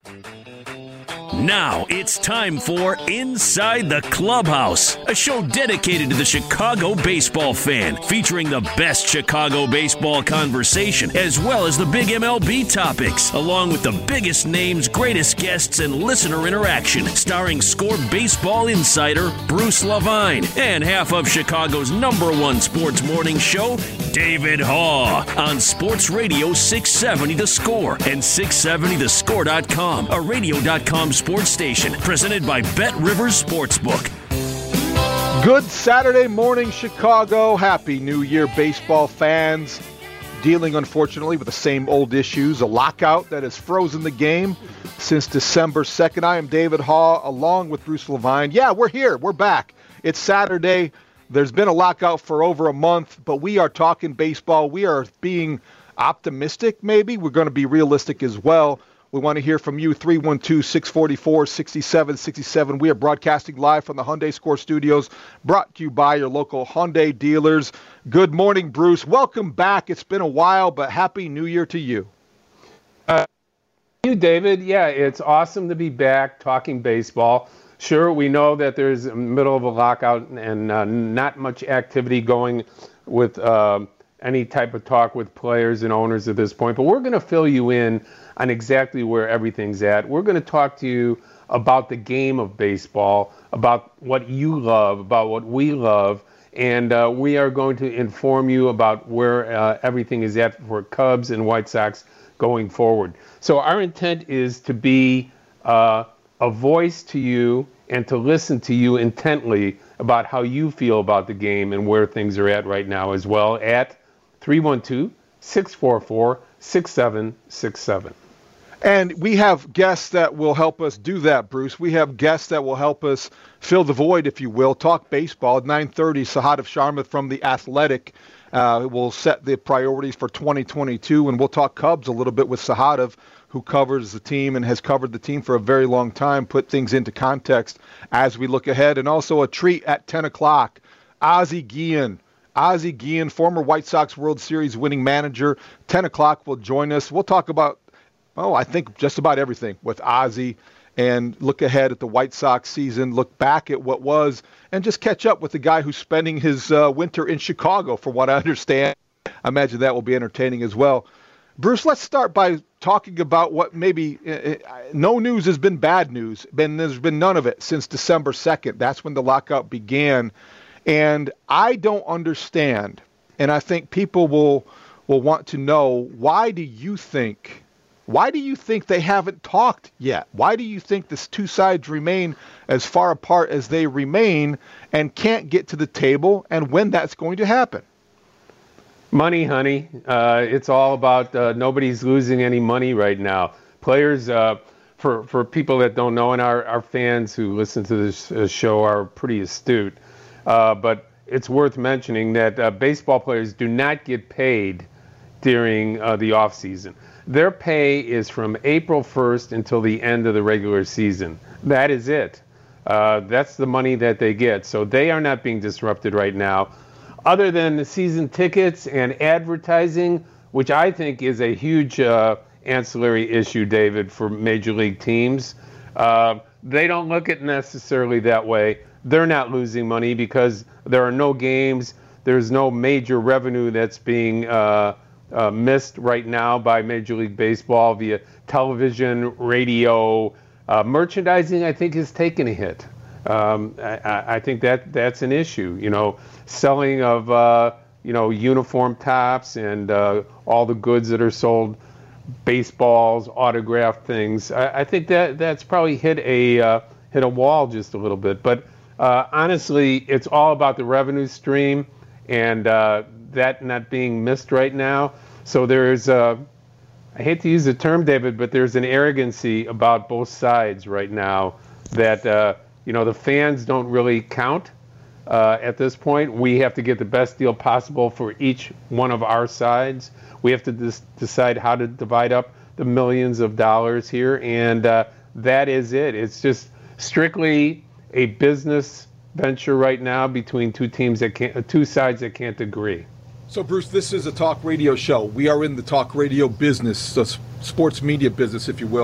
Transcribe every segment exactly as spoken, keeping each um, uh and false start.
Now it's time for Inside the Clubhouse, a show dedicated to the Chicago baseball fan, featuring the best Chicago baseball conversation, as well as the big M L B topics, along with the biggest names, greatest guests, and listener interaction, starring Score Baseball insider Bruce Levine and half of Chicago's number one sports morning show, David Haugh, on Sports Radio six seventy The Score and six seventy the score dot com, a radio dot com sports station presented by Bet Rivers Sportsbook. Good Saturday morning, Chicago. Happy New Year, baseball fans. Dealing, unfortunately, with the same old issues, a lockout that has frozen the game since December second. I am David Haugh, along with Bruce Levine. Yeah, we're here. We're back. It's Saturday. There's been a lockout for over a month, but we are talking baseball. We are being optimistic, maybe. We're going to be realistic as well. We want to hear from you, three one two, six four four, six seven six seven. We are broadcasting live from the Hyundai Score Studios, brought to you by your local Hyundai dealers. Good morning, Bruce. Welcome back. It's been a while, but Happy New Year to you. Uh, you, David. Yeah, it's awesome to be back talking baseball. Sure, we know that there's a middle of a lockout and uh, not much activity going with uh, any type of talk with players and owners at this point, but we're going to fill you in on exactly where everything's at. We're going to talk to you about the game of baseball, about what you love, about what we love, and uh, we are going to inform you about where uh, everything is at for Cubs and White Sox going forward. So our intent is to be uh, a voice to you and to listen to you intently about how you feel about the game and where things are at right now as well at three one two, six four four, six seven six seven. And we have guests that will help us do that, Bruce. We have guests that will help us fill the void, if you will. Talk baseball at nine thirty. Sahadev Sharma from The Athletic uh, will set the priorities for twenty twenty-two. And we'll talk Cubs a little bit with Sahadev, who covers the team and has covered the team for a very long time, put things into context as we look ahead. And also a treat at ten o'clock, Ozzie Guillen. Ozzie Guillen, former White Sox World Series winning manager, ten o'clock will join us. We'll talk about, oh, I think just about everything with Ozzie and look ahead at the White Sox season, look back at what was, and just catch up with the guy who's spending his uh, winter in Chicago, from what I understand. I imagine that will be entertaining as well. Bruce, let's start by talking about what maybe uh, no news has been bad news. Been, there's been none of it since December second. That's when the lockout began. And I don't understand, and I think people will will want to know, why do you think, why do you think they haven't talked yet? Why do you think the two sides remain as far apart as they remain and can't get to the table, and when that's going to happen? Money, honey. Uh, it's all about uh, nobody's losing any money right now. Players, uh, for, for people that don't know, and our, our fans who listen to this uh, show are pretty astute, uh, but it's worth mentioning that uh, baseball players do not get paid during uh, the off season. Their pay is from April first until the end of the regular season. That is it. Uh, that's the money that they get. So they are not being disrupted right now. Other than the season tickets and advertising, which I think is a huge uh, ancillary issue, David, for major league teams, uh, they don't look at it necessarily that way. They're not losing money because there are no games. There's no major revenue that's being uh, uh, missed right now by Major League Baseball via television, radio. Uh, merchandising, I think, has taken a hit. Um, I, I think that that's an issue. You know, selling of uh, you know uniform tops and uh, all the goods that are sold, baseballs, autographed things. I, I think that that's probably hit a uh, hit a wall just a little bit. But uh, honestly, it's all about the revenue stream, and uh, that not being missed right now. So there's, uh, I hate to use the term, David, but there's an arrogancy about both sides right now that, uh, you know, the fans don't really count uh, at this point. We have to get the best deal possible for each one of our sides. We have to dis- decide how to divide up the millions of dollars here, and uh, that is it. It's just strictly a business venture right now between two teams that can't, two sides that can't agree. So, Bruce, this is a talk radio show. We are in the talk radio business, the sports media business, if you will.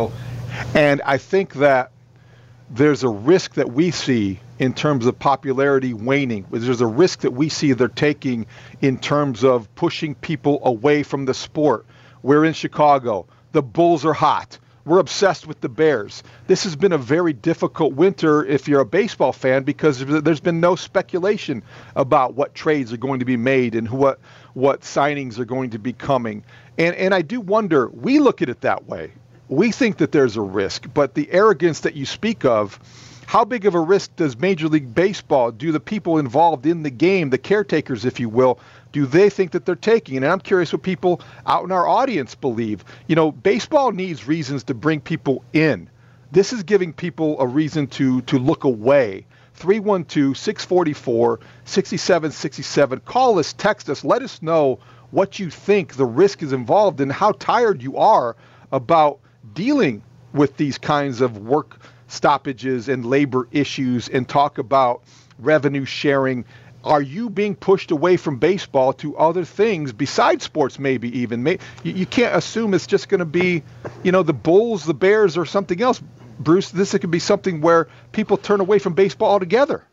And I think that there's a risk that we see in terms of popularity waning. There's a risk that we see they're taking in terms of pushing people away from the sport. We're in Chicago. The Bulls are hot. We're obsessed with the Bears. This has been a very difficult winter if you're a baseball fan because there's been no speculation about what trades are going to be made and what what signings are going to be coming. And and I do wonder, we look at it that way. We think that there's a risk, but the arrogance that you speak of, how big of a risk does Major League Baseball, do the people involved in the game, the caretakers, if you will, do they think that they're taking? And I'm curious what people out in our audience believe. You know, baseball needs reasons to bring people in. This is giving people a reason to to look away. three one two, six four four, six seven six seven. Call us, text us, let us know what you think the risk is involved and how tired you are about dealing with these kinds of work stoppages and labor issues, and talk about revenue sharing. Are you being pushed away from baseball to other things besides sports, maybe even? You, you can't assume it's just going to be, you know, the Bulls, the Bears, or something else. Bruce, this could be something where people turn away from baseball altogether.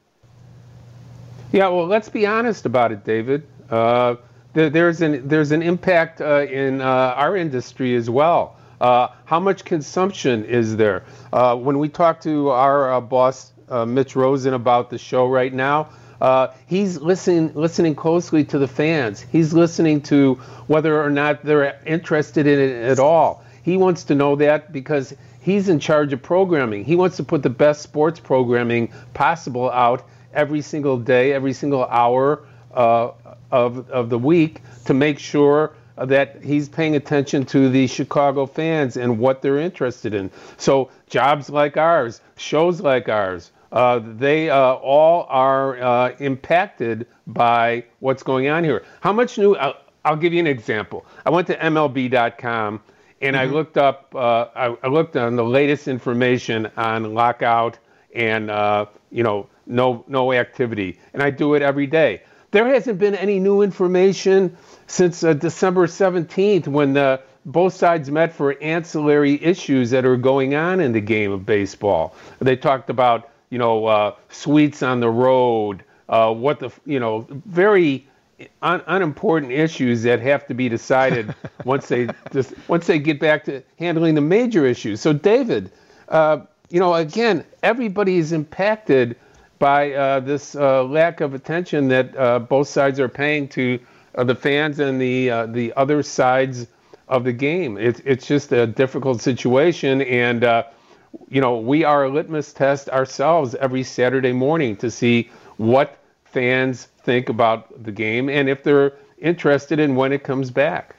Yeah, well, let's be honest about it, David. Uh, there, there's an there's an impact uh, in uh, our industry as well. Uh, how much consumption is there? Uh, when we talk to our uh, boss, uh, Mitch Rosen, about the show right now, uh, he's listening listening closely to the fans. He's listening to whether or not they're interested in it at all. He wants to know that because he's in charge of programming. He wants to put the best sports programming possible out every single day, every single hour uh, of of the week to make sure that he's paying attention to the Chicago fans and what they're interested in. So jobs like ours, shows like ours, uh, they uh, all are uh, impacted by what's going on here. How much new, I'll, I'll give you an example. I went to M L B dot com and mm-hmm. I looked up, uh, I, I looked on the latest information on lockout and, uh, you know, no, no activity. And I do it every day. There hasn't been any new information since uh, December seventeenth, when the, both sides met for ancillary issues that are going on in the game of baseball. They talked about, you know, uh, suites on the road, uh, what the, you know, very un- unimportant issues that have to be decided once they just, once they get back to handling the major issues. So, David, uh, you know, again, everybody is impacted by uh, this uh, lack of attention that uh, both sides are paying to uh, the fans and the uh, the other sides of the game. It's it's just a difficult situation, and uh, you know, we are a litmus test ourselves every Saturday morning to see what fans think about the game and if they're interested in when it comes back.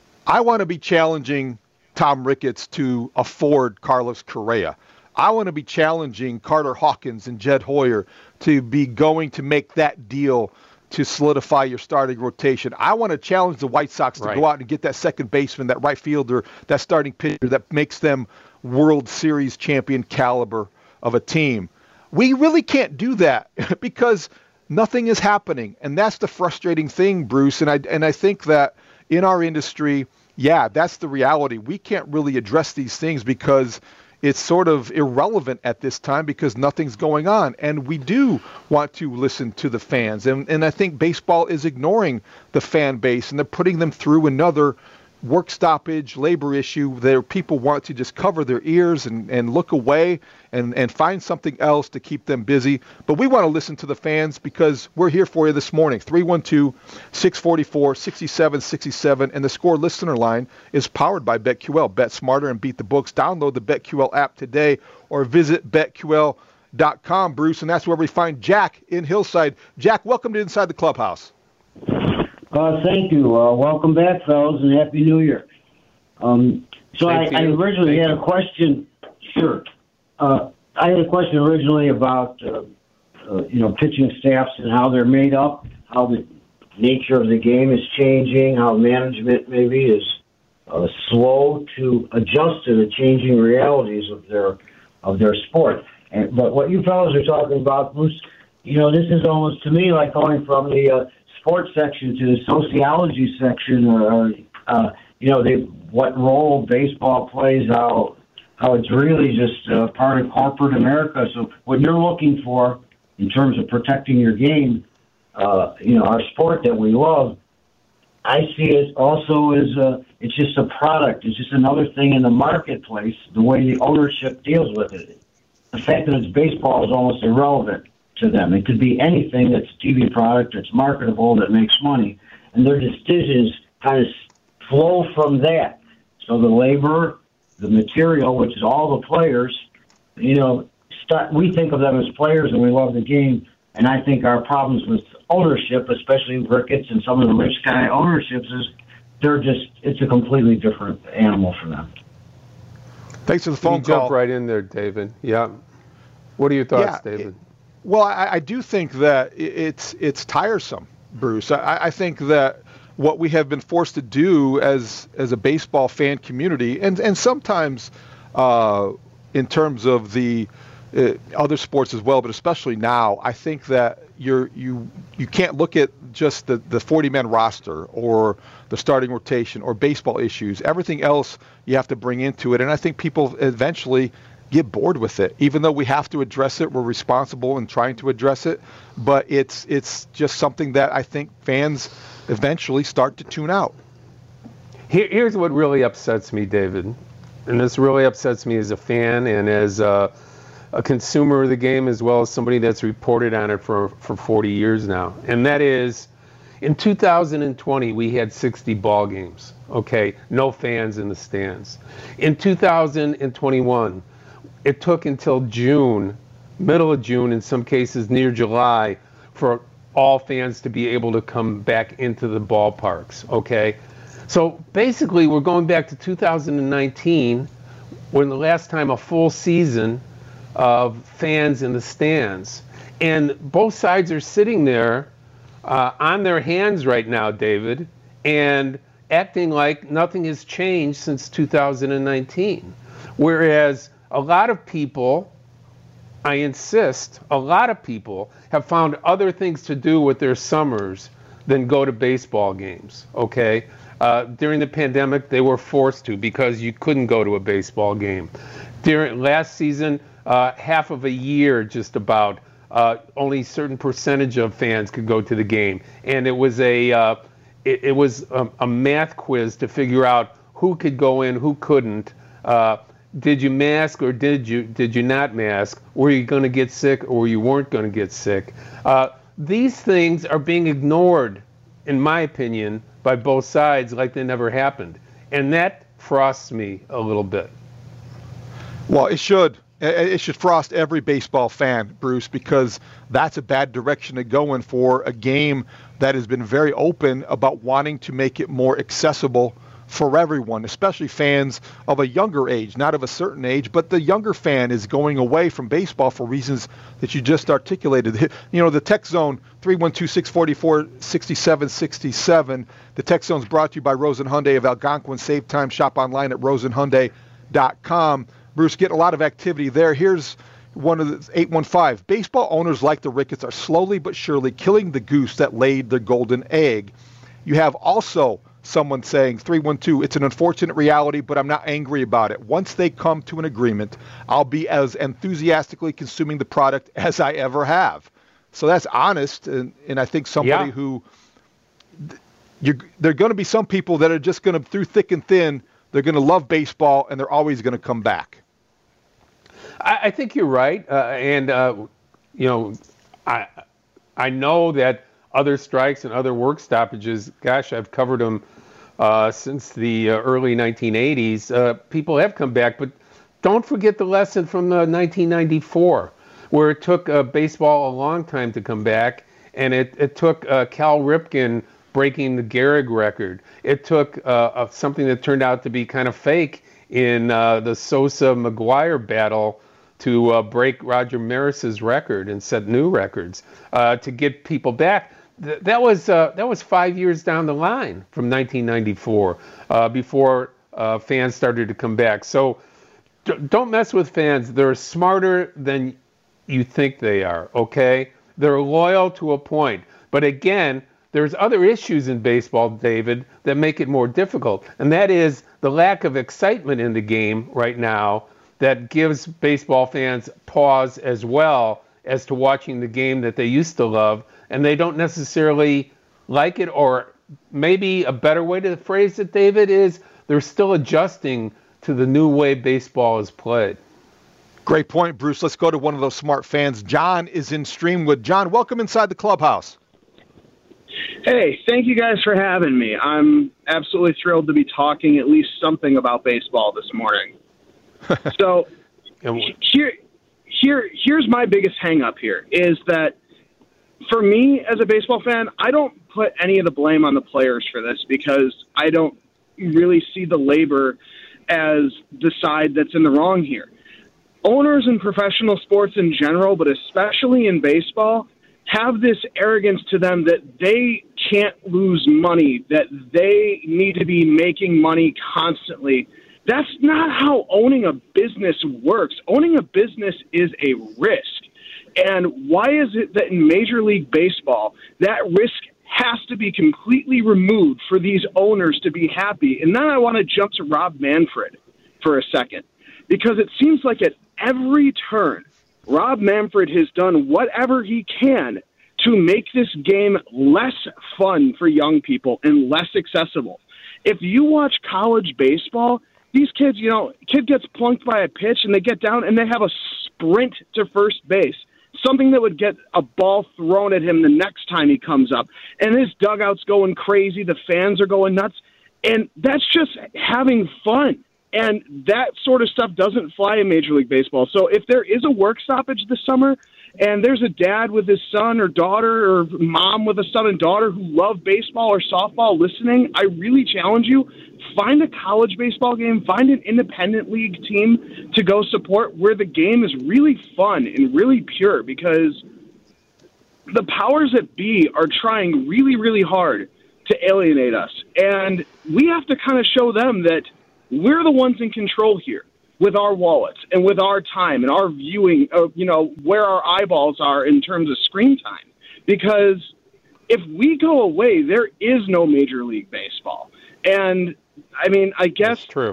I want to be challenging Tom Ricketts to afford Carlos Correa. I want to be challenging Carter Hawkins and Jed Hoyer to be going to make that deal to solidify your starting rotation. I want to challenge the White Sox to right. go out and get that second baseman, that right fielder, that starting pitcher that makes them World Series champion caliber of a team. We really can't do that because nothing is happening. And that's the frustrating thing, Bruce. And I, and I think that in our industry, yeah, that's the reality. We can't really address these things because it's sort of irrelevant at this time because nothing's going on. And we do want to listen to the fans. And, and I think baseball is ignoring the fan base, and they're putting them through another work stoppage, labor issue. There, people want to just cover their ears and, and look away and, and find something else to keep them busy. But we want to listen to the fans because we're here for you this morning. three one two, six four four, six seven six seven. And the Score listener line is powered by BetQL. Bet smarter and beat the books. Download the BetQL app today or visit bet Q L dot com, Bruce. And that's where we find Jack in Hillside. Jack, welcome to Inside the Clubhouse. Uh, thank you. Uh, welcome back, fellas, and Happy New Year. Um, so I, I originally thank had you. a question. Sure. Uh, I had a question originally about, uh, uh, you know, pitching staffs and how they're made up, how the nature of the game is changing, how management maybe is uh, slow to adjust to the changing realities of their of their sport. And, but what you fellas are talking about, Bruce, you know, this is almost to me like going from the uh, sports section to the sociology section, or, uh, you know, they, what role baseball plays out how it's really just uh, part of corporate America. So what you're looking for in terms of protecting your game, uh, you know, our sport that we love, I see it also as a, it's just a product. It's just another thing in the marketplace, the way the ownership deals with it. The fact that it's baseball is almost irrelevant to them. It could be anything that's a T V product, that's marketable, that makes money. And their decisions kind of flow from that. So the labor, the material, which is all the players, you know, start, we think of them as players and we love the game. And I think our problems with ownership, especially in Ricketts and some of the rich guy ownerships, is they're just, it's a completely different animal for them. Thanks for the phone you call. Jump right in there, David. Yeah. What are your thoughts, yeah, David? It, well, I, I do think that it's it's tiresome, Bruce. I, I think that what we have been forced to do as as a baseball fan community, and and sometimes uh, in terms of the uh, other sports as well, but especially now, I think that you're you you can't look at just the the forty-man roster or the starting rotation or baseball issues. Everything else you have to bring into it, and I think people eventually get bored with it. Even though we have to address it, we're responsible in trying to address it, but it's it's just something that I think fans eventually start to tune out. Here, here's what really upsets me, David, and this really upsets me as a fan and as a, a consumer of the game, as well as somebody that's reported on it for, for forty years now, and that is, in two thousand twenty, we had sixty ball games, okay? No fans in the stands. In two thousand twenty-one, it took until June, middle of June, in some cases near July, for all fans to be able to come back into the ballparks, okay? So basically, we're going back to two thousand nineteen, when the last time a full season of fans in the stands. And both sides are sitting there uh, on their hands right now, David, and acting like nothing has changed since two thousand nineteen. Whereas a lot of people, I insist, a lot of people have found other things to do with their summers than go to baseball games, okay? Uh, during the pandemic, they were forced to because you couldn't go to a baseball game. During last season, uh, half of a year just about, uh, only a certain percentage of fans could go to the game. And it was a, uh, it, it was a, a math quiz to figure out who could go in, who couldn't. Uh, Did you mask or did you did you not mask? Were you going to get sick or you weren't going to get sick? Uh, these things are being ignored, in my opinion, by both sides like they never happened. And that frosts me a little bit. Well, it should. It should frost every baseball fan, Bruce, because that's a bad direction to go in for a game that has been very open about wanting to make it more accessible for everyone, especially fans of a younger age, not of a certain age, but the younger fan is going away from baseball for reasons that you just articulated. You know, the text zone, three one two, six four four, six seven six seven. The text zone is brought to you by Rosen Hyundai of Algonquin. Save time, shop online at rosen hyundai dot com. Bruce, get a lot of activity there. Here's one of the eight one five. Baseball owners like the Ricketts are slowly but surely killing the goose that laid the golden egg. You have also someone saying, three one two, it's an unfortunate reality, but I'm not angry about it. Once they come to an agreement, I'll be as enthusiastically consuming the product as I ever have. So that's honest, and, and I think somebody yeah. who, you're, there are going to be some people that are just going to, through thick and thin, they're going to love baseball, and they're always going to come back. I, I think you're right, uh, and, uh, you know, I I know that other strikes and other work stoppages, gosh, I've covered them uh, since the uh, early nineteen eighties. Uh, people have come back, but don't forget the lesson from uh, nineteen ninety-four, where it took uh, baseball a long time to come back, and it, it took uh, Cal Ripken breaking the Gehrig record. It took uh, uh, something that turned out to be kind of fake in uh, the Sosa-McGuire battle to uh, break Roger Maris's record and set new records uh, to get people back. Th- that was uh, that was five years down the line from nineteen ninety-four uh, before uh, fans started to come back. So d- don't mess with fans. They're smarter than you think they are, okay? They're loyal to a point. But again, there's other issues in baseball, David, that make it more difficult. And that is the lack of excitement in the game right now that gives baseball fans pause as well as to watching the game that they used to love, and they don't necessarily like it. Or maybe a better way to phrase it, David, is they're still adjusting to the new way baseball is played. Great point, Bruce. Let's go to one of those smart fans. John is in Streamwood. John, welcome inside the clubhouse. Hey, thank you guys for having me. I'm absolutely thrilled to be talking at least something about baseball this morning. So here, here, here's my biggest hang up here is that for me as a baseball fan, I don't put any of the blame on the players for this because I don't really see the labor as the side that's in the wrong here. Owners in professional sports in general, but especially in baseball, have this arrogance to them that they can't lose money, that they need to be making money constantly. That's not how owning a business works. Owning a business is a risk. And why is it that in Major League Baseball, that risk has to be completely removed for these owners to be happy? And then I want to jump to Rob Manfred for a second, because it seems like at every turn, Rob Manfred has done whatever he can to make this game less fun for young people and less accessible. If you watch college baseball, these kids, you know, kid gets plunked by a pitch and they get down and they have a sprint to first base, something that would get a ball thrown at him the next time he comes up. And his dugout's going crazy. The fans are going nuts. And that's just having fun. And that sort of stuff doesn't fly in Major League Baseball. So if there is a work stoppage this summer and there's a dad with his son or daughter or mom with a son and daughter who love baseball or softball listening, I really challenge you, find a college baseball game, find an independent league team to go support where the game is really fun and really pure, because the powers that be are trying really, really hard to alienate us. And we have to kind of show them that we're the ones in control here with our wallets and with our time and our viewing of, you know, where our eyeballs are in terms of screen time. Because if we go away, there is no Major League Baseball. And I mean, I guess That's true.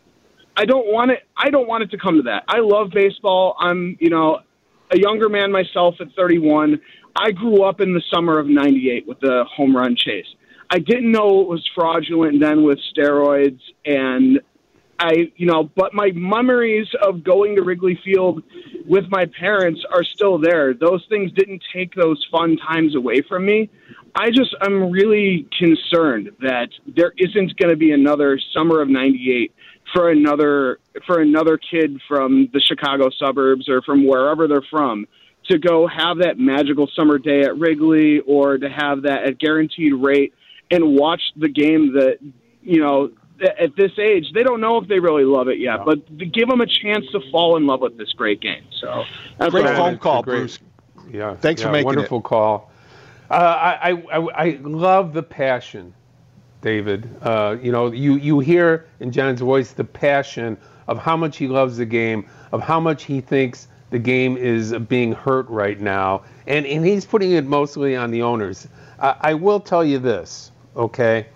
I don't want it. I don't want it to come to that. I love baseball. I'm, you know, a younger man myself at thirty-one. I grew up in the summer of ninety-eight with the home run chase. I didn't know it was fraudulent then with steroids, and I, you know, but my memories of going to Wrigley Field with my parents are still there. Those things didn't take those fun times away from me. I just, I'm really concerned that there isn't going to be another summer of ninety-eight for another, for another kid from the Chicago suburbs or from wherever they're from to go have that magical summer day at Wrigley or to have that at guaranteed rate and watch the game that, you know, at this age, they don't know if they really love it yet, but give them a chance to fall in love with this great game. So that's great what phone call, great, Bruce. Yeah, thanks yeah, for making wonderful it. call. Uh, I, I I love the passion, David. Uh, you know, you you hear in John's voice the passion of how much he loves the game, of how much he thinks the game is being hurt right now, and and he's putting it mostly on the owners. Uh, I will tell you this, okay?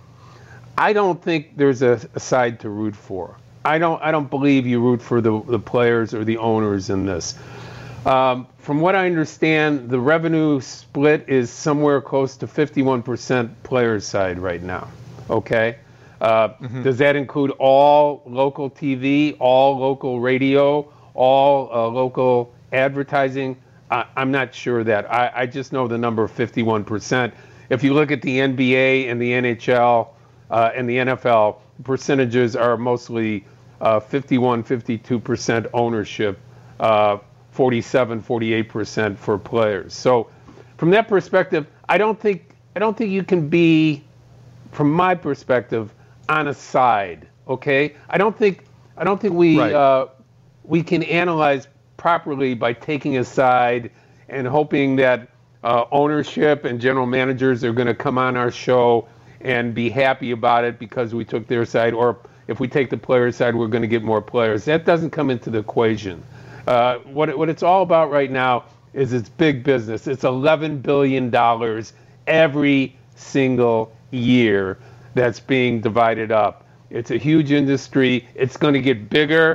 I don't think there's a, a side to root for. I don't. I don't believe you root for the the players or the owners in this. Um, from what I understand, the revenue split is somewhere close to fifty-one percent players' side right now. Okay, uh, mm-hmm. Does that include all local T V, all local radio, all uh, local advertising? I, I'm not sure of that. I, I just know the number of fifty-one percent. If you look at the N B A and the N H L uh, and the N F L, percentages are mostly uh, fifty-one, fifty-two percent ownership, uh, forty-seven, forty-eight percent for players. So from that perspective, I don't think I don't think you can be, from my perspective, on a side. Okay, I don't think I don't think we right. uh, we can analyze properly by taking a side and hoping that uh, ownership and general managers are going to come on our show and be happy about it because we took their side, or if we take the player's side, we're going to get more players. That doesn't come into the equation. Uh, what, it, what it's all about right now is it's big business. It's eleven billion dollars every single year that's being divided up. It's a huge industry. It's going to get bigger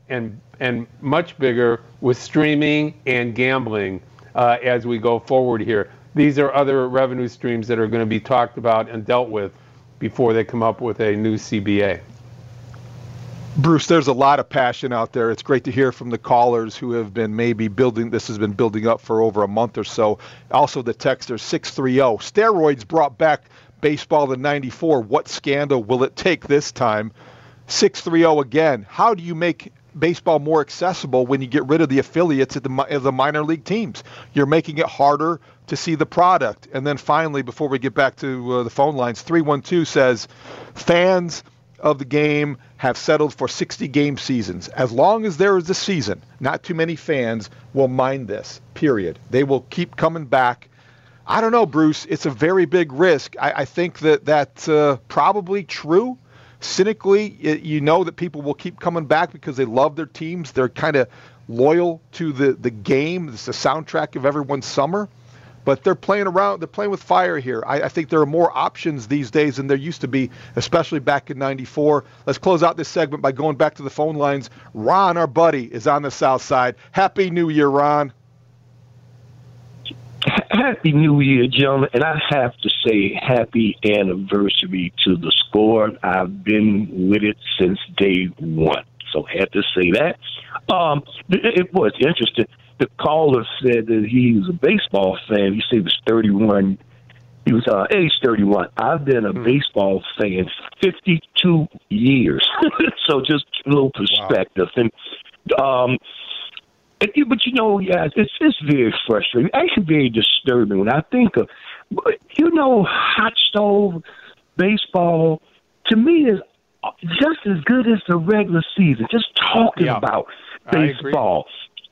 and and much bigger with streaming and gambling uh, as we go forward here. These are other revenue streams that are going to be talked about and dealt with before they come up with a new C B A. Bruce, there's a lot of passion out there. It's great to hear from the callers who have been maybe building, this has been building up for over a month or so. Also the texter six three zero, steroids brought back baseball in ninety-four. What scandal will it take this time? six three zero again, how do you make baseball more accessible when you get rid of the affiliates at the, of the minor league teams? You're making it harder to see the product. And then finally, before we get back to uh, the phone lines, three one two says, fans of the game have settled for sixty game seasons. As long as there is a season, not too many fans will mind this, period. They will keep coming back. I don't know, Bruce. It's a very big risk. I, I think that that's uh, probably true. Cynically, it, you know that people will keep coming back because they love their teams. They're kind of loyal to the, the game. It's the soundtrack of everyone's summer. But they're playing around. They're playing with fire here. I, I think there are more options these days than there used to be, especially back in ninety-four. Let's close out this segment by going back to the phone lines. Ron, our buddy, is on the South Side. Happy New Year, Ron. Happy New Year, gentlemen. And I have to say happy anniversary to the Score. I've been with it since day one. So had to say that. Um, it, it was interesting. The caller said that he was a baseball fan. He said he was thirty-one. He was uh, age thirty-one. I've been a mm. baseball fan fifty-two years. So just a little perspective. Wow. And um, and, but you know, yeah, it's it's very frustrating. Actually, very disturbing when I think of, you know, hot stove baseball. To me, is just as good as the regular season. Just talking yeah. about baseball.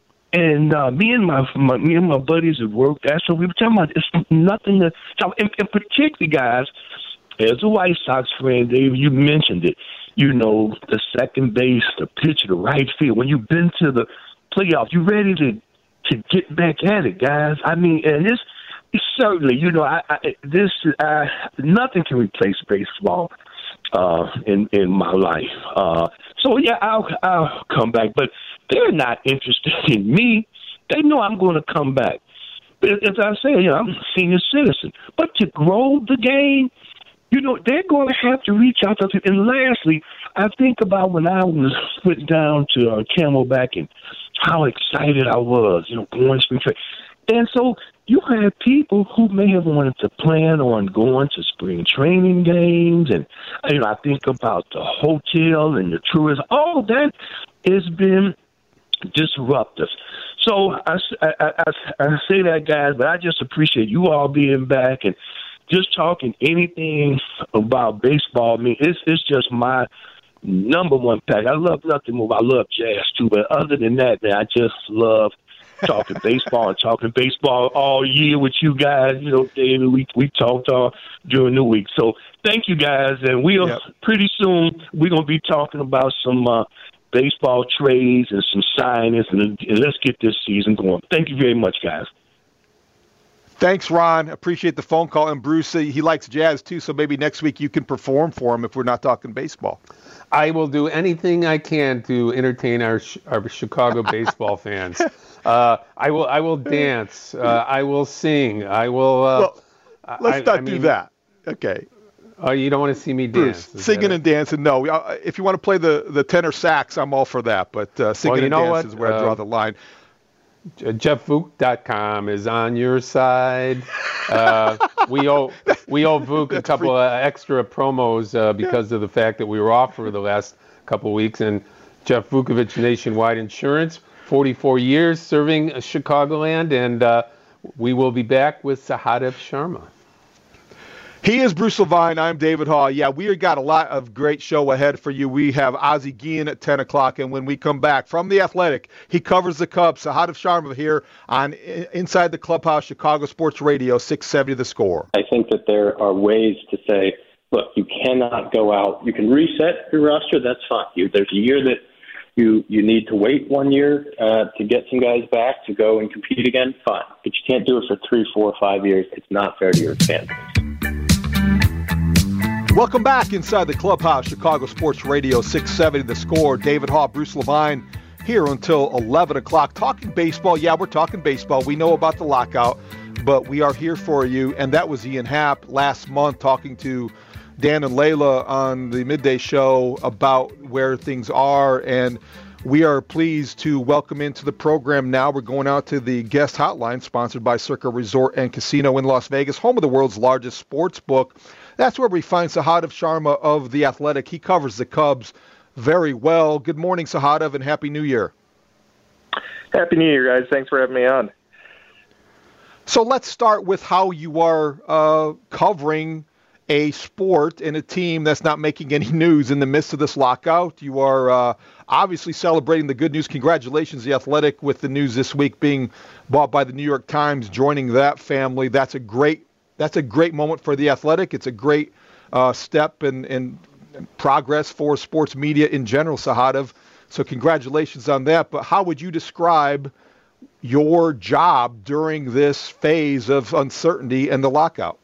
And uh, me and my, my me and my buddies at work, that's what we were talking about. It's nothing to talk. And, and particularly, guys, as a White Sox fan, Dave, you mentioned it. You know, the second base, the pitcher, the right field. When you've been to the playoffs, you're ready to to get back at it, guys. I mean, and this it's certainly, you know, I, I this uh, nothing can replace baseball uh, in in my life. Uh, so yeah, I'll I'll come back, but they're not interested in me. They know I'm going to come back. But as I say, you know, I'm a senior citizen. But to grow the game, you know, they're going to have to reach out to them. And lastly, I think about when I was put down to uh, Camelback and how excited I was, you know, going to spring training. And so you had people who may have wanted to plan on going to spring training games. And, you know, I think about the hotel and the tourism. All of that has been disruptive. So I, I, I, I say that, guys, but I just appreciate you all being back and just talking anything about baseball. I mean, it's, it's just my number one pack. I love nothing more. I love jazz, too. But other than that, man, I just love talking baseball and talking baseball all year with you guys. You know, David, we, we talked all during the week. So thank you, guys. And we'll yep. pretty soon we're going to be talking about some uh, baseball trades and some signings, and, and let's get this season going. Thank you very much, guys. Thanks, Ron. Appreciate the phone call. And Bruce, he likes jazz, too, so maybe next week you can perform for him if we're not talking baseball. I will do anything I can to entertain our our Chicago baseball fans. Uh, I will I will dance. Uh, I will sing. I will. Uh, well, let's I, not I do mean, that. Okay. Oh, you don't want to see me dance? Bruce, singing and dancing, no. If you want to play the, the tenor sax, I'm all for that. But uh, singing well, you and know dance what? is where uh, I draw the line. Jeff Vuk dot com is on your side. Uh, we owe we owe Vuk a couple of extra promos uh, because yeah. of the fact that we were off for the last couple of weeks. And Jeff Vukovich, Nationwide Insurance, forty-four years serving Chicagoland, and uh, we will be back with Sahadev Sharma. He is Bruce Levine. I'm David Hall. Yeah, we got a lot of great show ahead for you. We have Ozzie Guillen at ten o'clock, and when we come back from The Athletic, he covers the Cubs. Sahadev Sharma here on Inside the Clubhouse, Chicago Sports Radio, six seventy The Score. I think that there are ways to say, look, you cannot go out. You can reset your roster. That's fine. You, there's a year that you you need to wait one year uh, to get some guys back to go and compete again. Fine. But you can't do it for three, four, five years. It's not fair to your fan base. Welcome back inside the Clubhouse, Chicago Sports Radio, six seventy The Score. David Hall, Bruce Levine, here until eleven o'clock. Talking baseball. Yeah, we're talking baseball. We know about the lockout, but we are here for you. And that was Ian Happ last month talking to Dan and Layla on the midday show about where things are. And we are pleased to welcome into the program now. We're going out to the guest hotline sponsored by Circa Resort and Casino in Las Vegas, home of the world's largest sports book. That's where we find Sahadev Sharma of The Athletic. He covers the Cubs very well. Good morning, Sahadev, and Happy New Year. Happy New Year, guys. Thanks for having me on. So let's start with how you are uh, covering a sport and a team that's not making any news in the midst of this lockout. You are uh, obviously celebrating the good news. Congratulations, The Athletic, with the news this week being bought by the New York Times, joining that family. That's a great that's a great moment for The Athletic. It's a great uh, step in, in progress for sports media in general, Sahadev. So congratulations on that. But how would you describe your job during this phase of uncertainty and the lockout?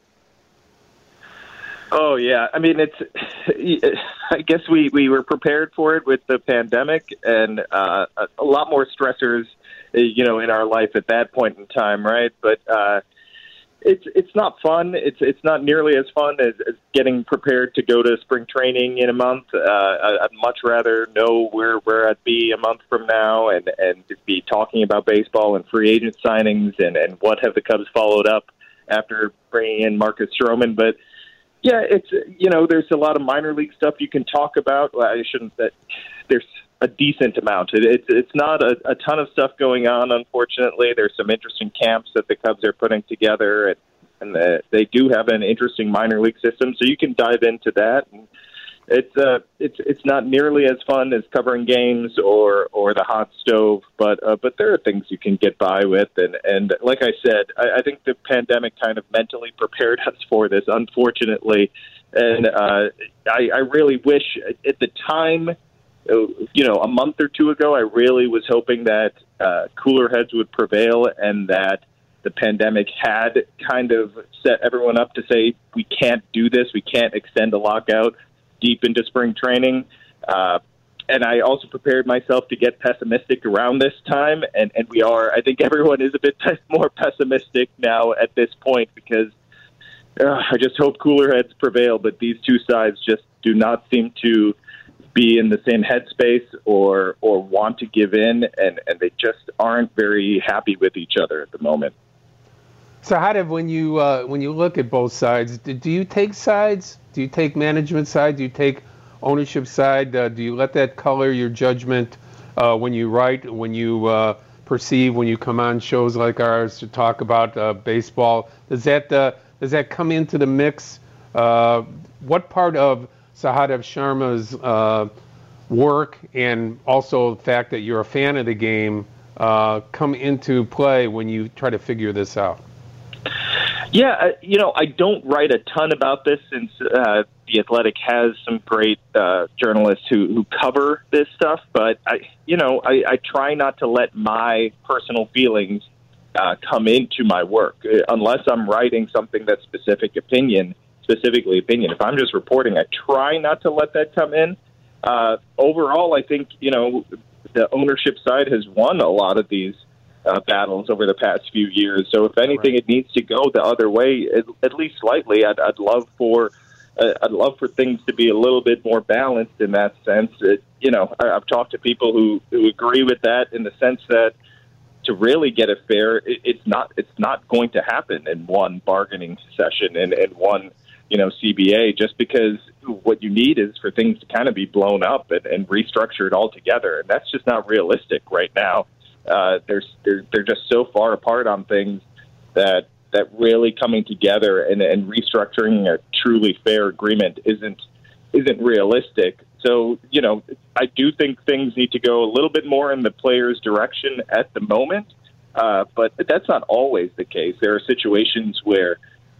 Oh, yeah. I mean, it's, I guess we, we were prepared for it with the pandemic and uh, a lot more stressors, you know, in our life at that point in time, right? But uh, it's it's not fun. It's it's not nearly as fun as, as getting prepared to go to spring training in a month. Uh, I, I'd much rather know where, where I'd be a month from now and, and be talking about baseball and free agent signings and, and what have the Cubs followed up after bringing in Marcus Stroman. But yeah, it's, you know, there's a lot of minor league stuff you can talk about. Well, I shouldn't, that there's a decent amount. It, it's it's not a, a ton of stuff going on, unfortunately. There's some interesting camps that the Cubs are putting together, and, and the, they do have an interesting minor league system, so you can dive into that. And it's uh it's it's not nearly as fun as covering games or, or the hot stove, but uh, but there are things you can get by with. And, and like I said, I, I think the pandemic kind of mentally prepared us for this, unfortunately. And uh, I, I really wish at the time, you know, a month or two ago, I really was hoping that uh, cooler heads would prevail and that the pandemic had kind of set everyone up to say, we can't do this, we can't extend a lockout deep into spring training. Uh, and I also prepared myself to get pessimistic around this time, and, and we are. I think everyone is a bit more pessimistic now at this point because uh, I just hope cooler heads prevail, but these two sides just do not seem to be in the same headspace or or want to give in, and, and they just aren't very happy with each other at the moment. So, Sahadev, when you uh, when you look at both sides, do, do you take sides? Do you take management side? Do you take ownership side? Uh, do you let that color your judgment uh, when you write, when you uh, perceive, when you come on shows like ours to talk about uh, baseball? Does that uh, does that come into the mix? Uh, what part of Sahadev Sharma's uh, work and also the fact that you're a fan of the game uh, come into play when you try to figure this out? Yeah, uh, you know, I don't write a ton about this since uh, The Athletic has some great uh, journalists who, who cover this stuff. But, I, you know, I, I try not to let my personal feelings uh, come into my work uh, unless I'm writing something that's specific opinion. Specifically opinion. If I'm just reporting, I try not to let that come in. Uh, overall, I think, you know, the ownership side has won a lot of these uh, battles over the past few years. So if anything, right, it needs to go the other way, at, at least slightly. I'd, I'd love for uh, I'd love for things to be a little bit more balanced in that sense. It, you know, I, I've talked to people who, who agree with that in the sense that to really get it fair, it, it's not it's not going to happen in one bargaining session and, and one, you know, C B A, just because what you need is for things to kind of be blown up and, and restructured altogether. And that's just not realistic right now. Uh, they're, they're, they're just so far apart on things that that really coming together and, and restructuring a truly fair agreement isn't isn't realistic. So, you know, I do think things need to go a little bit more in the players' direction at the moment, uh, but that's not always the case. There are situations where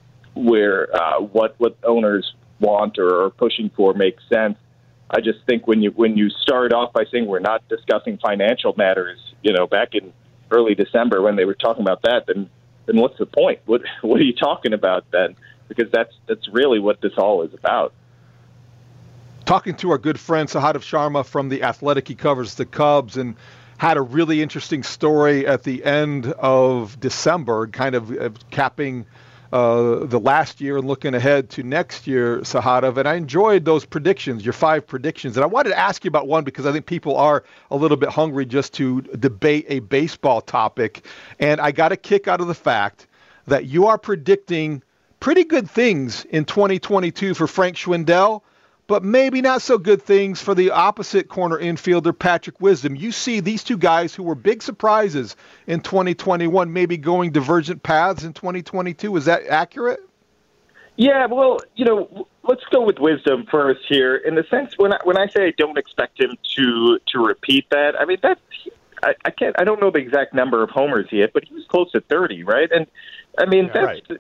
where uh, what what owners want or are pushing for makes sense. I just think when you when you start off by saying we're not discussing financial matters, you know, back in early December when they were talking about that, then then what's the point? What what are you talking about then? Because that's that's really what this all is about. Talking to our good friend Sahadev Sharma from The Athletic, he covers the Cubs, and had a really interesting story at the end of December, kind of uh, capping uh, the last year and looking ahead to next year, Sahadev. And I enjoyed those predictions, your five predictions. And I wanted to ask you about one because I think people are a little bit hungry just to debate a baseball topic. And I got a kick out of the fact that you are predicting pretty good things in twenty twenty-two for Frank Schwindel, but maybe not so good things for the opposite corner infielder, Patrick Wisdom. You see these two guys who were big surprises in twenty twenty-one, maybe going divergent paths in twenty twenty-two. Is that accurate? Yeah, well, you know, let's go with Wisdom first here. In the sense, when I, when I say I don't expect him to to repeat that, I mean, that's, I, I can't, I don't know the exact number of homers he hit, but he was close to thirty, right? And, I mean, yeah, that's,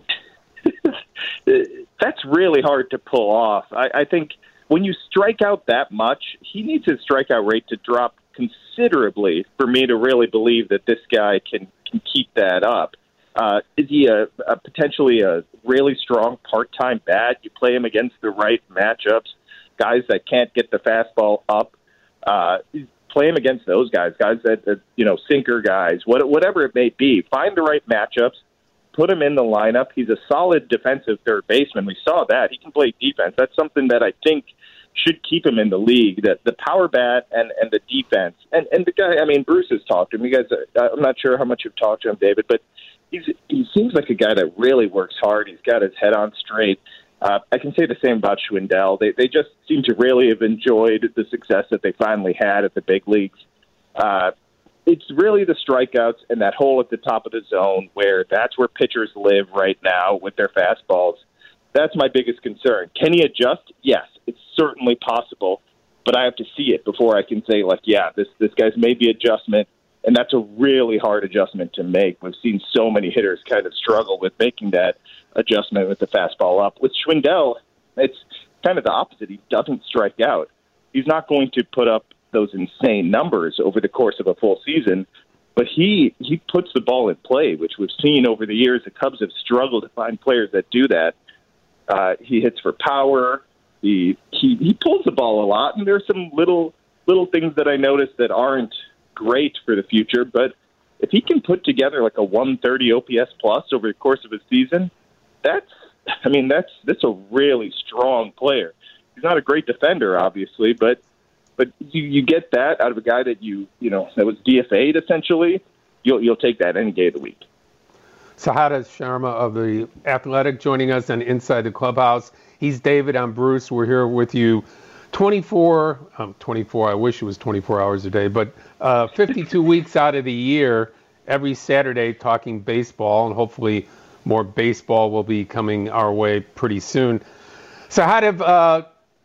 right. that's really hard to pull off. I, I think when you strike out that much, he needs his strikeout rate to drop considerably for me to really believe that this guy can, can keep that up. Uh, is he a, a potentially a really strong part-time bat? You play him against the right matchups, guys that can't get the fastball up. Uh, play him against those guys, guys that, that you know, sinker guys, what, whatever it may be. Find the right matchups. Put him in the lineup. He's a solid defensive third baseman. We saw that. He can play defense. That's something that I think should keep him in the league, that the power bat and, and the defense. And and the guy, I mean, Bruce has talked to him. You guys, uh, I'm not sure how much you've talked to him, David, but he's he seems like a guy that really works hard. He's got his head on straight. Uh, I can say the same about Schwindel. They, they just seem to really have enjoyed the success that they finally had at the big leagues. Uh It's really the strikeouts and that hole at the top of the zone where that's where pitchers live right now with their fastballs. That's my biggest concern. Can he adjust? Yes, it's certainly possible, but I have to see it before I can say, like, yeah, this, this guy's made the adjustment, and that's a really hard adjustment to make. We've seen so many hitters kind of struggle with making that adjustment with the fastball up. With Schwindel, it's kind of the opposite. He doesn't strike out. He's not going to put up those insane numbers over the course of a full season, but he he puts the ball in play, which we've seen over the years. The Cubs have struggled to find players that do that. Uh, he hits for power. He, he he pulls the ball a lot, and there's some little little things that I noticed that aren't great for the future. But if he can put together like a one thirty O P S plus over the course of a season, that's I mean that's that's a really strong player. He's not a great defender, obviously, but But you, you get that out of a guy that you you know that was D F A'd essentially. You'll you'll take that any day of the week. Sahadev Sharma of The Athletic joining us on Inside the Clubhouse. He's David. I'm Bruce. We're here with you twenty-four, um, twenty-four. I wish it was twenty-four hours a day, but uh, fifty-two weeks out of the year, every Saturday talking baseball, and hopefully more baseball will be coming our way pretty soon. Sahadev, uh,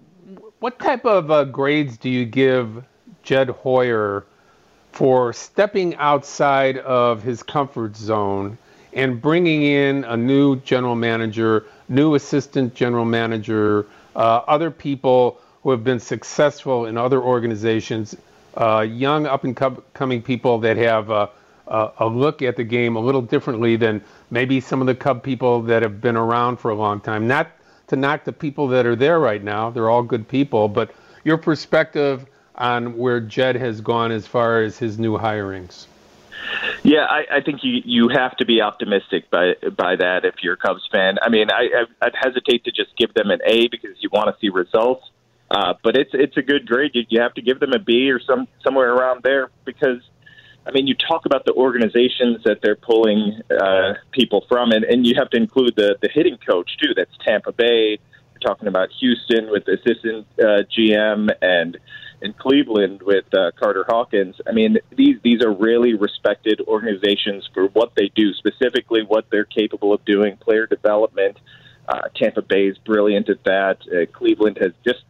what type of uh, grades do you give Jed Hoyer for stepping outside of his comfort zone and bringing in a new general manager, new assistant general manager, uh, other people who have been successful in other organizations, uh, young up-and-coming people that have uh, uh, a look at the game a little differently than maybe some of the Cub people that have been around for a long time? Not to knock the people that are there right now. They're all good people. But your perspective on where Jed has gone as far as his new hirings. Yeah, I, I think you, you have to be optimistic by by that if you're a Cubs fan. I mean, I, I'd hesitate to just give them an A because you want to see results. Uh, but it's it's a good grade. You, you have to give them a B or some somewhere around there because, I mean, you talk about the organizations that they're pulling uh, people from, and, and you have to include the, the hitting coach, too. That's Tampa Bay. You're talking about Houston with the assistant uh, G M and in Cleveland with uh, Carter Hawkins. I mean, these these are really respected organizations for what they do, specifically what they're capable of doing, player development. Uh, Tampa Bay is brilliant at that. Uh, Cleveland has just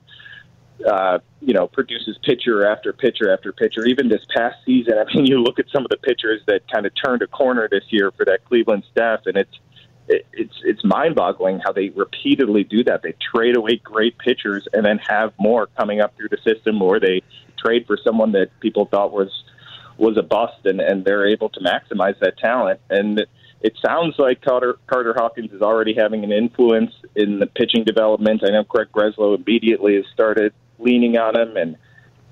Uh, you know, produces pitcher after pitcher after pitcher. Even this past season, I mean, you look at some of the pitchers that kind of turned a corner this year for that Cleveland staff, and it's it, it's it's mind-boggling how they repeatedly do that. They trade away great pitchers and then have more coming up through the system, or they trade for someone that people thought was was a bust, and, and they're able to maximize that talent. And it, it sounds like Carter, Carter Hawkins is already having an influence in the pitching development. I know Craig Breslow immediately has started leaning on him, and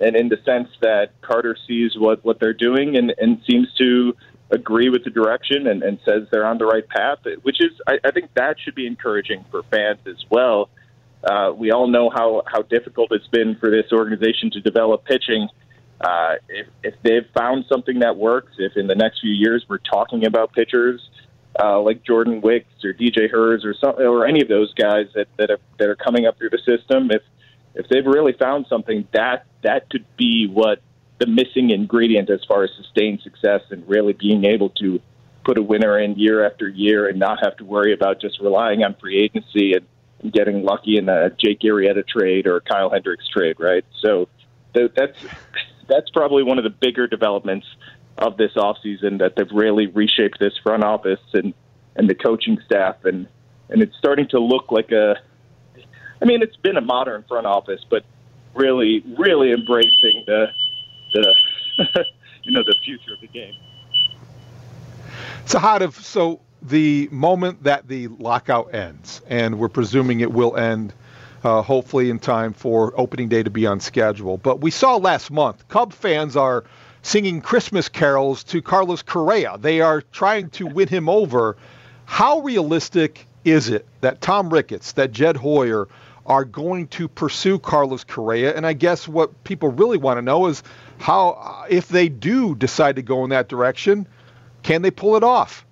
and in the sense that Carter sees what, what they're doing and, and seems to agree with the direction and, and says they're on the right path, which is, I, I think that should be encouraging for fans as well. Uh, we all know how, how difficult it's been for this organization to develop pitching. Uh, if, if they've found something that works, if in the next few years we're talking about pitchers uh, like Jordan Wicks or D J Hers or some, or any of those guys that that are, that are coming up through the system, if if they've really found something, that that could be what the missing ingredient as far as sustained success and really being able to put a winner in year after year and not have to worry about just relying on free agency and, and getting lucky in a Jake Arrieta trade or a Kyle Hendricks trade, right? So th- that's that's probably one of the bigger developments of this offseason, that they've really reshaped this front office and, and the coaching staff, and, and it's starting to look like a, I mean, it's been a modern front office, but really, really embracing the, the you know, the future of the game. So, Hadav, so the moment that the lockout ends, and we're presuming it will end uh, hopefully in time for opening day to be on schedule, but we saw last month Cub fans are singing Christmas carols to Carlos Correa. They are trying to win him over. How realistic is it that Tom Ricketts, that Jed Hoyer are going to pursue Carlos Correa? And I guess what people really want to know is how, if they do decide to go in that direction, can they pull it off?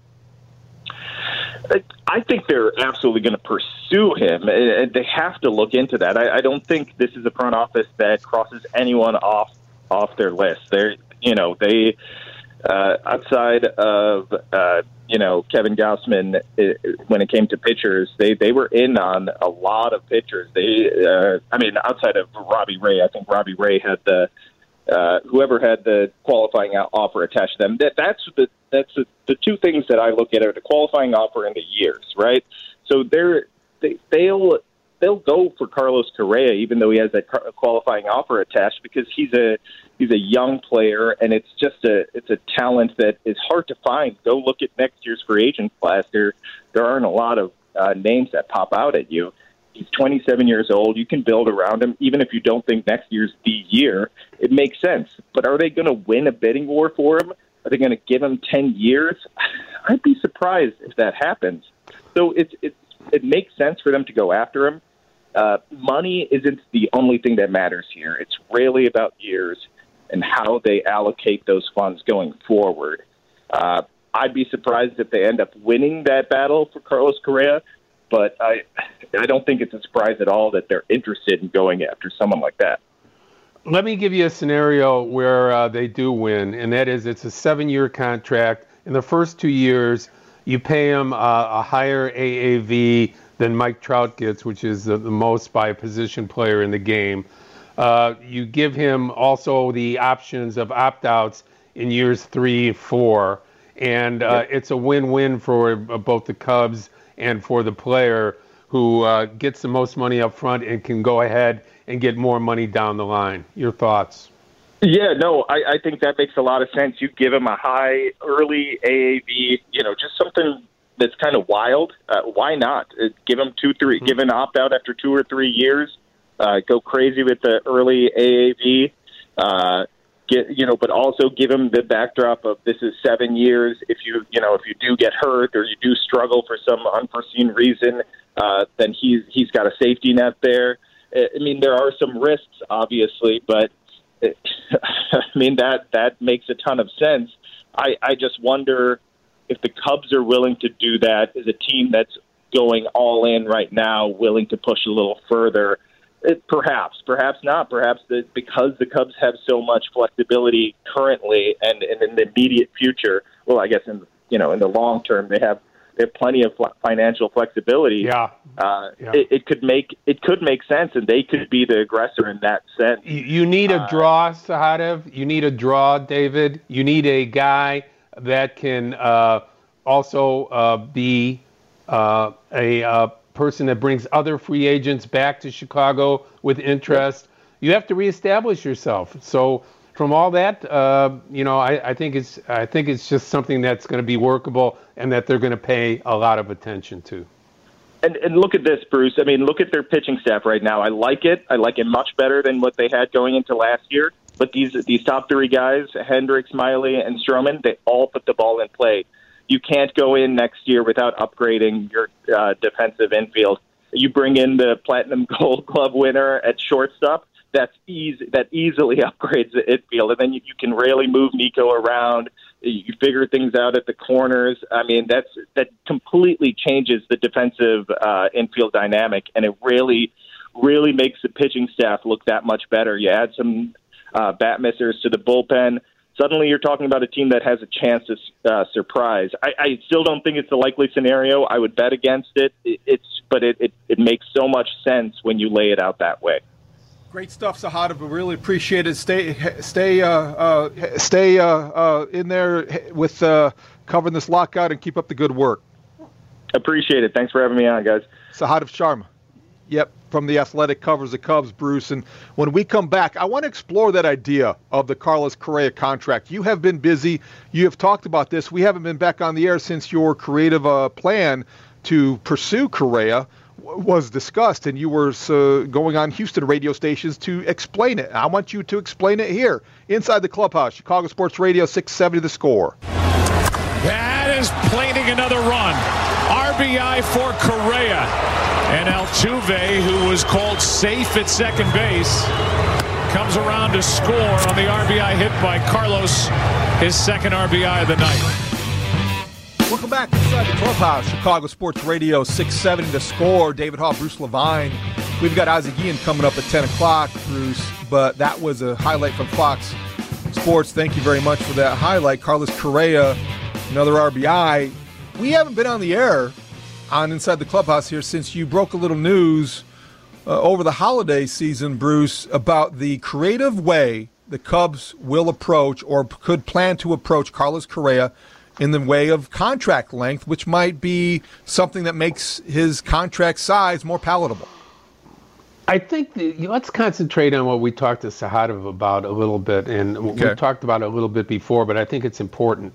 I think they're absolutely going to pursue him, and they have to look into that. I, I don't think this is a front office that crosses anyone off off their list. They're, you know, they uh, outside of uh, you know Kevin Gausman, it, when it came to pitchers, they they were in on a lot of pitchers. They, uh, I mean, outside of Robbie Ray, I think Robbie Ray had the. Uh, whoever had the qualifying offer attached to them, that, that's the that's the, the two things that I look at are the qualifying offer and the years, right? So they're they, they'll they'll go for Carlos Correa even though he has that qualifying offer attached, because he's a he's a young player and it's just a it's a talent that is hard to find. Go look at next year's free agent class. There there aren't a lot of uh, names that pop out at you. He's twenty-seven years old. You can build around him, even if you don't think next year's the year. It makes sense. But are they going to win a bidding war for him? Are they going to give him ten years? I'd be surprised if that happens. So it, it, it makes sense for them to go after him. Uh, money isn't the only thing that matters here. It's really about years and how they allocate those funds going forward. Uh, I'd be surprised if they end up winning that battle for Carlos Correa. But I I don't think it's a surprise at all that they're interested in going after someone like that. Let me give you a scenario where uh, they do win, and that is it's a seven-year contract. In the first two years, you pay him uh, a higher A A V than Mike Trout gets, which is the, the most by a position player in the game. Uh, you give him also the options of opt-outs in years three and four, and uh, yep. It's a win-win for uh, both the Cubs and for the player who uh, gets the most money up front and can go ahead and get more money down the line. Your thoughts? Yeah, no, I, I think that makes a lot of sense. You give him a high early A A V, you know, just something that's kind of wild. Uh, why not? Uh, give him two, three, mm-hmm. give an opt-out after two or three years. Uh, go crazy with the early A A V. Uh, Get, you know, but also give him the backdrop of this is seven years. If you, you know, if you do get hurt or you do struggle for some unforeseen reason, uh, then he's he's got a safety net there. I mean, there are some risks, obviously, but it, I mean that that makes a ton of sense. I, I just wonder if the Cubs are willing to do that as a team that's going all in right now, willing to push a little further. It, perhaps, perhaps not. Perhaps the, because the Cubs have so much flexibility currently, and, and in the immediate future, well, I guess in you know in the long term, they have they have plenty of financial flexibility. Yeah, uh, yeah. It, it could make it could make sense, and they could be the aggressor in that sense. You, you need a draw, uh, Sahadev. You need a draw, David. You need a guy that can uh, also uh, be uh, a. Uh, person that brings other free agents back to Chicago with interest. You have to reestablish yourself. So from all that, uh, you know, I, I think it's I think it's just something that's going to be workable and that they're going to pay a lot of attention to. And, and look at this, Bruce. I mean, look at their pitching staff right now. I like it. I like it much better than what they had going into last year. But these these top three guys, Hendricks, Miley, and Stroman, they all put the ball in play. You can't go in next year without upgrading your uh, defensive infield. You bring in the Platinum Gold Glove winner at shortstop. That's easy. That easily upgrades the infield, and then you, you can really move Nico around. You figure things out at the corners. I mean, that's that completely changes the defensive uh, infield dynamic, and it really, really makes the pitching staff look that much better. You add some uh, bat missers to the bullpen. Suddenly, you're talking about a team that has a chance to uh, surprise. I, I still don't think it's a likely scenario. I would bet against it. it it's, but it, it it makes so much sense when you lay it out that way. Great stuff, Sahada. We really appreciate it. Stay, stay, uh, uh, stay uh, uh, in there with uh, covering this lockout and keep up the good work. Appreciate it. Thanks for having me on, guys. Sahada Sharma. Yep, from The Athletic, covers the Cubs, Bruce. And when we come back, I want to explore that idea of the Carlos Correa contract. You have been busy. You have talked about this. We haven't been back on the air since your creative uh, plan to pursue Correa was discussed, and you were uh, going on Houston radio stations to explain it. I want you to explain it here, inside the clubhouse. Chicago Sports Radio, six seventy The Score. That is planting another run. R B I for Correa. And Altuve, who was called safe at second base, comes around to score on the R B I hit by Carlos, his second R B I of the night. Welcome back inside the clubhouse. Chicago Sports Radio, six seventy The Score. David Hall, Bruce Levine. We've got Isaac Ian coming up at ten o'clock, Bruce, but that was a highlight from Fox Sports. Thank you very much for that highlight. Carlos Correa, another R B I. We haven't been on the air on Inside the Clubhouse here since you broke a little news uh, over the holiday season, Bruce, about the creative way the Cubs will approach or could plan to approach Carlos Correa in the way of contract length, which might be something that makes his contract size more palatable. I think the, let's concentrate on what we talked to Sahadov about a little bit, and okay. we talked about it a little bit before, but I think it's important.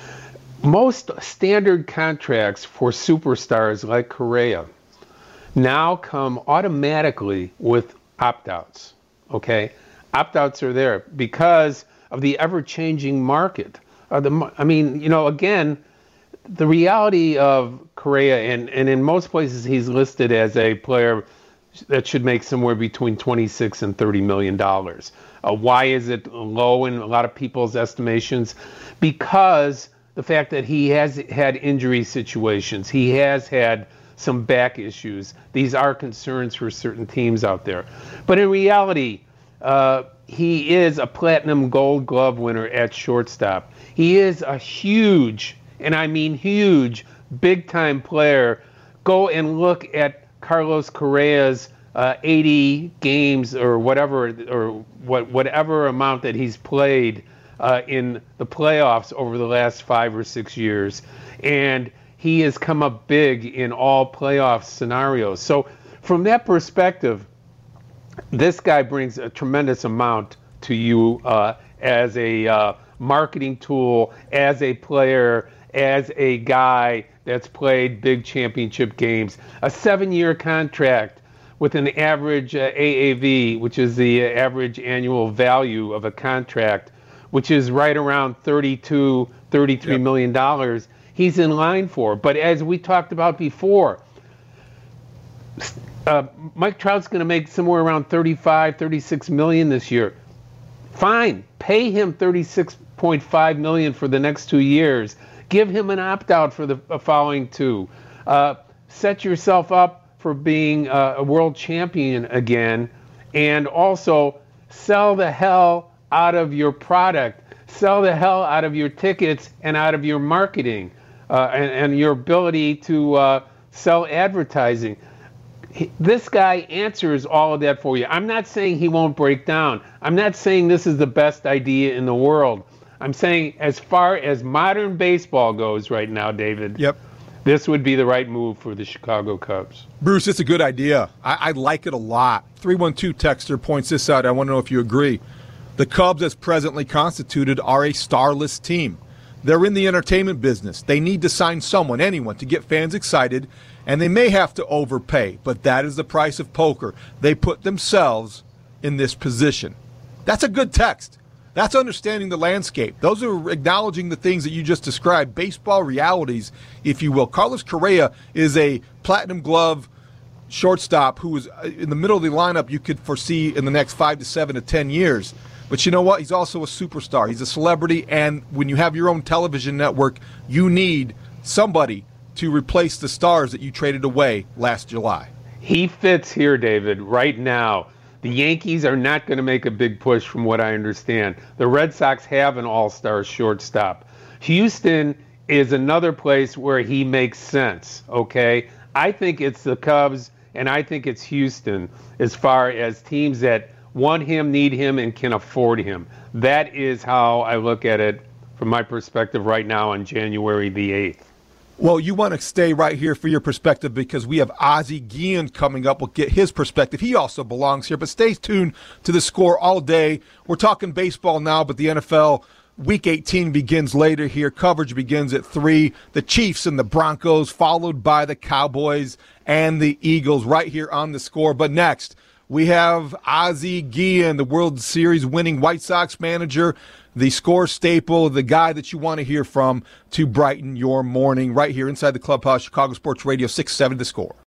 Most standard contracts for superstars like Correa now come automatically with opt-outs, okay? Opt-outs are there because of the ever-changing market. Uh, the, I mean, you know, again, the reality of Correa, and, and in most places he's listed as a player that should make somewhere between twenty-six and thirty million dollars. Uh, why is it low in a lot of people's estimations? Because the fact that he has had injury situations, he has had some back issues. These are concerns for certain teams out there. But in reality, uh, he is a Platinum Gold Glove winner at shortstop. He is a huge, and I mean huge, big-time player. Go and look at Carlos Correa's uh, eighty games or whatever, or what whatever amount that he's played uh, in the playoffs over the last five or six years, and he has come up big in all playoff scenarios. So from that perspective, this guy brings a tremendous amount to you uh, as a uh, marketing tool, as a player, as a guy that's played big championship games. A seven-year contract with an average uh, A A V, which is the average annual value of a contract, which is right around thirty-two, thirty-three yep. million dollars. He's in line for. But as we talked about before, uh, Mike Trout's going to make somewhere around thirty-five, thirty-six million this year. Fine, pay him thirty-six point five million for the next two years. Give him an opt-out for the following two. Uh, set yourself up for being uh, a world champion again, and also sell the hell out of your product. Sell the hell out of your tickets and out of your marketing uh, and, and your ability to uh, sell advertising. He, this guy answers all of that for you. I'm not saying he won't break down. I'm not saying this is the best idea in the world. I'm saying as far as modern baseball goes right now, David, yep. this would be the right move for the Chicago Cubs. Bruce, it's a good idea. I, I like it a lot. three one two Texter points this out. I want to know if you agree. The Cubs, as presently constituted, are a starless team. They're in the entertainment business. They need to sign someone, anyone, to get fans excited, and they may have to overpay, but that is the price of poker. They put themselves in this position. That's a good text. That's understanding the landscape. Those are acknowledging the things that you just described, baseball realities, if you will. Carlos Correa is a platinum glove shortstop who is in the middle of the lineup you could foresee in the next five to seven to ten years. But you know what? He's also a superstar. He's a celebrity, and when you have your own television network, you need somebody to replace the stars that you traded away last July. He fits here, David, right now. The Yankees are not going to make a big push from what I understand. The Red Sox have an all-star shortstop. Houston is another place where he makes sense, okay? I think it's the Cubs, and I think it's Houston as far as teams that want him, need him, and can afford him. That is how I look at it from my perspective right now on January the eighth. Well, you want to stay right here for your perspective because we have Ozzie Guillen coming up. We'll get his perspective. He also belongs here, but stay tuned to The Score all day. We're talking baseball now, but the N F L Week eighteen begins later here. Coverage begins at three. The Chiefs and the Broncos, followed by the Cowboys and the Eagles right here on The Score. But next, we have Ozzie Guillen, the World Series winning White Sox manager, the Score staple, the guy that you want to hear from to brighten your morning right here inside the Clubhouse, Chicago Sports Radio six seventy The Score.